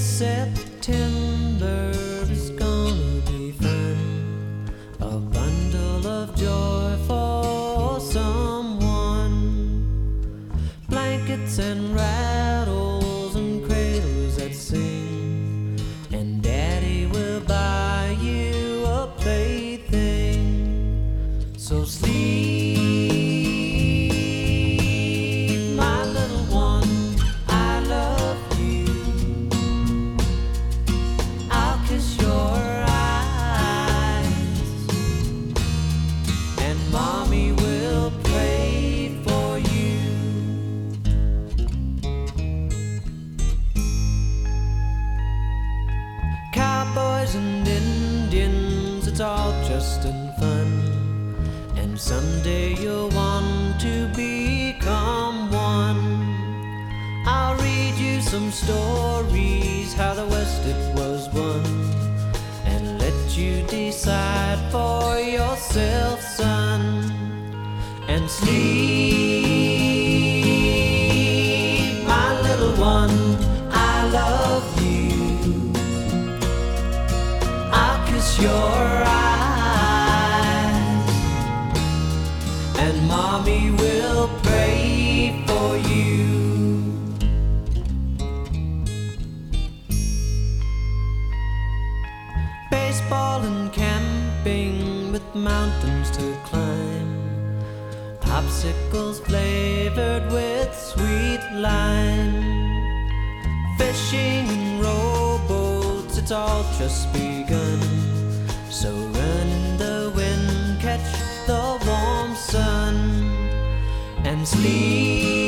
September is gonna be fun, a bundle of joy for someone, blankets and rattles and cradles that sing, and Daddy will buy you a plaything. So sleep, my little one, I love you. I'll kiss your eyes, and Mommy will pray for you. Cowboys and Indians, it's all just in fun, and someday you'll want to become one. I'll read you some stories, how the West it was won, and let you decide for yourself, son. And sleep, my little one, I love you. I'll kiss your eyes, and Mommy will pray for you. Baseball and camping with mountains to climb, popsicles flavored with sweet lime, fishing and rowboats, it's all just begun. So run in the wind, catch the warm sun, and sleep.